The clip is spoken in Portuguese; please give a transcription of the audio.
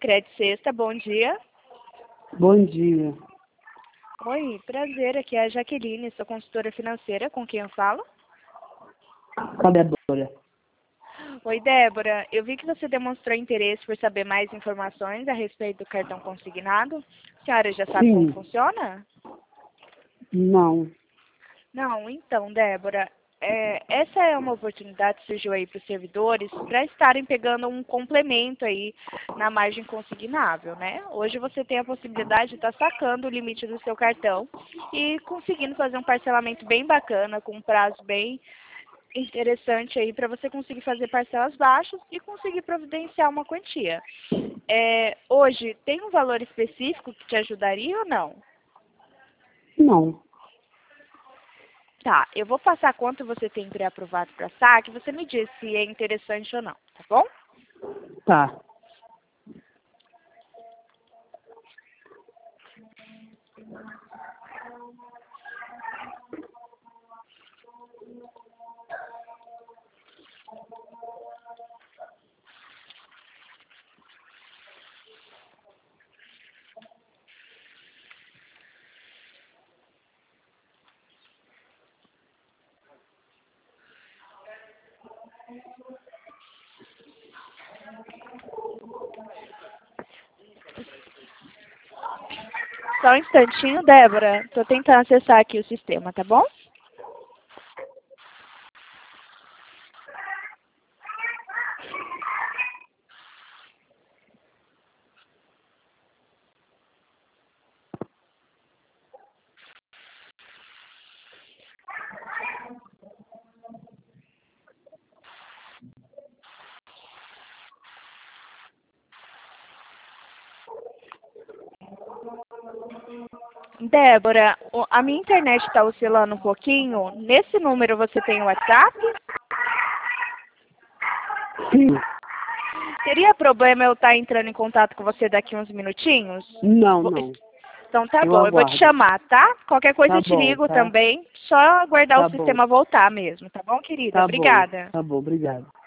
Sicredi Sexta, bom dia. Bom dia. Oi, prazer, aqui é a Jaqueline, sou consultora financeira, com quem eu falo? Com a Débora. Oi, Débora, eu vi que você demonstrou interesse por saber mais informações a respeito do cartão consignado. A senhora já sabe como Sim. funciona? Não. Não, então, Débora, essa é uma oportunidade que surgiu aí para os servidores para estarem pegando um complemento aí na margem consignável, né? Hoje você tem a possibilidade de estar sacando o limite do seu cartão e conseguindo fazer um parcelamento bem bacana, com um prazo bem interessante aí para você conseguir fazer parcelas baixas e conseguir providenciar uma quantia. Hoje, tem um valor específico que te ajudaria ou não? Não. Tá, eu vou passar quanto você tem pré-aprovado para saque, você me diz se é interessante ou não, tá bom? Tá. Só um instantinho, Débora. Tô tentando acessar aqui o sistema, tá bom? Débora, a minha internet está oscilando um pouquinho. Nesse número você tem o WhatsApp? Sim. Teria problema eu estar entrando em contato com você daqui uns minutinhos? Não, não. Então tá Eu bom, eu vou te aguardo. chamar, tá? Qualquer coisa Tá eu te bom, ligo tá? também. Só aguardar o Tá bom. sistema voltar mesmo, tá bom, querida? Tá bom. Obrigada. Tá bom, obrigado.